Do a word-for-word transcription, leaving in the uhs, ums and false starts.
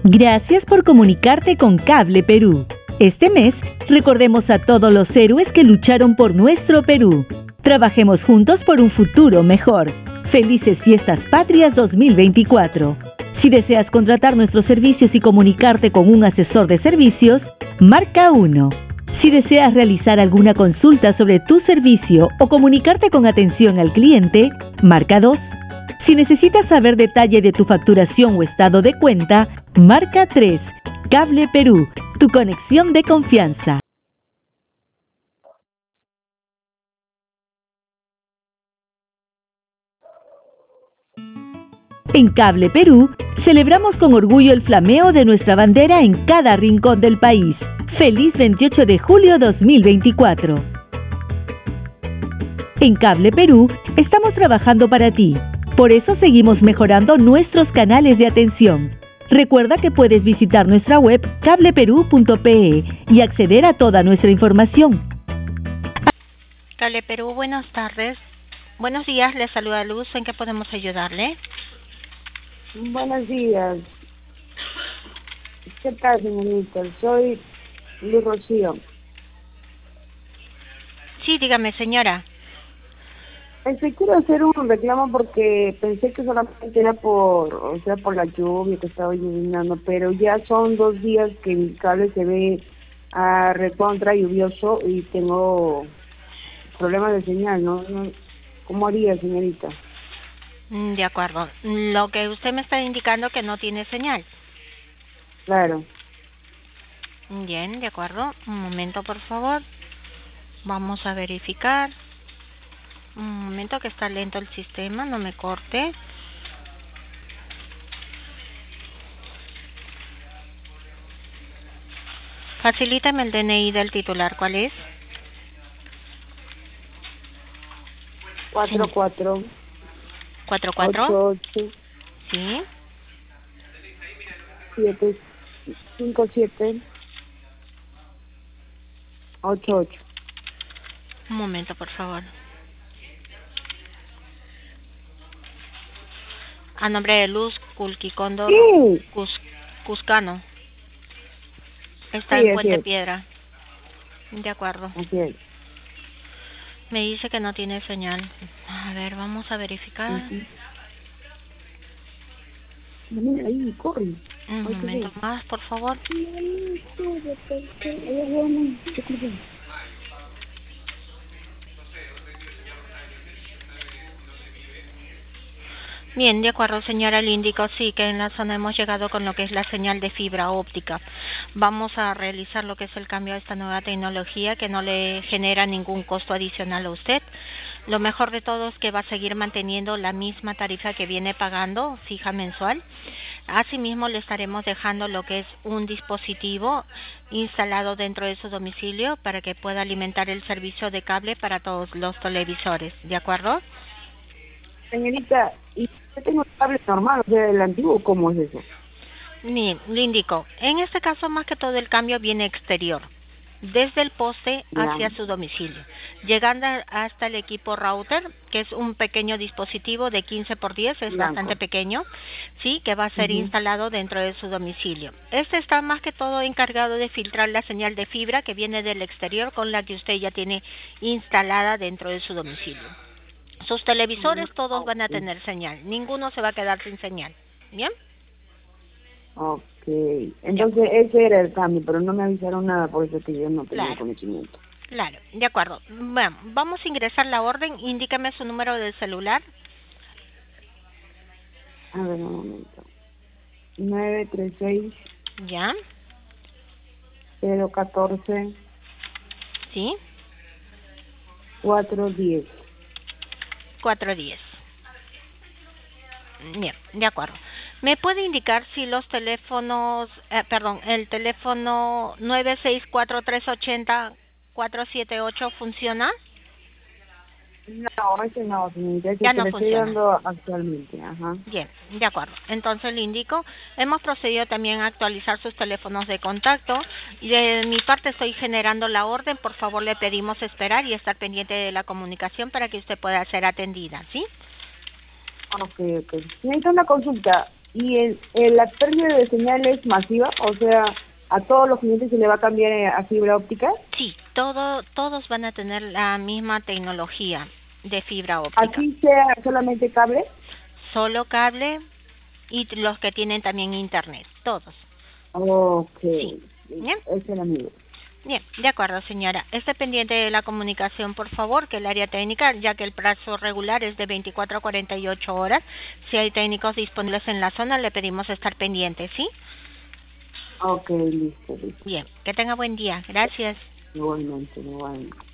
Gracias por comunicarte con Cable Perú. Este mes, recordemos a todos los héroes que lucharon por nuestro Perú. Trabajemos juntos por un futuro mejor. Felices Fiestas Patrias dos mil veinticuatro. Si deseas contratar nuestros servicios y comunicarte con un asesor de servicios, marca uno. Si deseas realizar alguna consulta sobre tu servicio o comunicarte con atención al cliente, marca dos. Si necesitas saber detalle de tu facturación o estado de cuenta, marca tres. Cable Perú, tu conexión de confianza. En Cable Perú, celebramos con orgullo el flameo de nuestra bandera en cada rincón del país. ¡Feliz veintiocho de julio dos mil veinticuatro! En Cable Perú, estamos trabajando para ti. Por eso seguimos mejorando nuestros canales de atención. Recuerda que puedes visitar nuestra web cable perú punto pe y acceder a toda nuestra información. Cable Perú, buenas tardes. Buenos días, le saluda Luz. ¿En qué podemos ayudarle? Buenos días. ¿Qué tal, señorita? Soy Luz Rocío. Sí, dígame, señora. Este, quiero hacer un reclamo porque pensé que solamente era por, o sea, por la lluvia que estaba lloviendo, pero ya son dos días que mi cable se ve a recontra lluvioso y tengo problemas de señal, ¿no? no ¿Cómo haría, señorita? De acuerdo. Lo que usted me está indicando que no tiene señal. Claro. Bien, de acuerdo. Un momento, por favor. Vamos a verificar. Un momento que está lento el sistema, no me corte. Facilítame el D N I del titular, ¿cuál es? Cuatro, cuatro. Cuatro, cuatro. Ocho, ocho. Sí. Siete, cinco, siete. Ocho, ocho. Un momento, por favor. A nombre de Luz Culquicondo Sí. Cus, Cuscano. Está Sí, en Puente es. Piedra. De acuerdo. Así es. Me dice que no tiene señal. A ver, vamos a verificar. Uh-huh. Mira, ahí, corre. Un Ay, momento más, por favor. Bien, de acuerdo, señora, le indico sí que en la zona hemos llegado con lo que es la señal de fibra óptica. Vamos a realizar lo que es el cambio a esta nueva tecnología que no le genera ningún costo adicional a usted. Lo mejor de todo es que va a seguir manteniendo la misma tarifa que viene pagando, fija mensual. Asimismo, le estaremos dejando lo que es un dispositivo instalado dentro de su domicilio para que pueda alimentar el servicio de cable para todos los televisores, ¿de acuerdo? Señorita, ¿y yo tengo cable normal, o sea, el antiguo, cómo es eso? Ni, le indico, en este caso más que todo el cambio viene exterior, desde el poste hacia Ya. su domicilio, llegando hasta el equipo router, que es un pequeño dispositivo de quince por diez, es Blanco. bastante pequeño, sí, que va a ser Uh-huh. instalado dentro de su domicilio. Este está más que todo encargado de filtrar la señal de fibra que viene del exterior con la que usted ya tiene instalada dentro de su domicilio. Sus televisores todos van a tener señal, ninguno se va a quedar sin señal, ¿bien? Ok, entonces ese era el cambio, pero no me avisaron nada, por eso que yo no tenía Claro. conocimiento. Claro, de acuerdo. Bueno, vamos a ingresar la orden, indícame su número de celular. A ver, un momento. nueve tres seis, Ya, cero catorce, sí, cuatro diez. cuatro diez. Bien, de acuerdo. ¿Me puede indicar si los teléfonos, eh, perdón, el teléfono nueve seis cuatro tres ocho cero cuatro siete ocho funciona? No, ese no, señorita, ese Ya que no le estoy funciona. dando actualmente, ajá. Bien, de acuerdo. Entonces le indico, hemos procedido también a actualizar sus teléfonos de contacto. Y de mi parte estoy generando la orden. Por favor, le pedimos esperar y estar pendiente de la comunicación para que usted pueda ser atendida, ¿sí? Ok, ok. Señorita, una consulta. y el, el- la pérdida de señal es masiva, o sea, a todos los clientes se le va a cambiar eh, a fibra óptica. Sí, todo, todos van a tener la misma tecnología de fibra óptica. Así sea solamente cable. Solo cable y los que tienen también internet, todos. Ok, Sí. Bien. es el amigo. Bien, de acuerdo, señora. Esté pendiente de la comunicación, por favor, que el área técnica, ya que el plazo regular es de veinticuatro a cuarenta y ocho horas, si hay técnicos disponibles en la zona, le pedimos estar pendiente, ¿sí? Ok, listo, listo. Bien, que tenga buen día. Gracias. Igualmente, igualmente.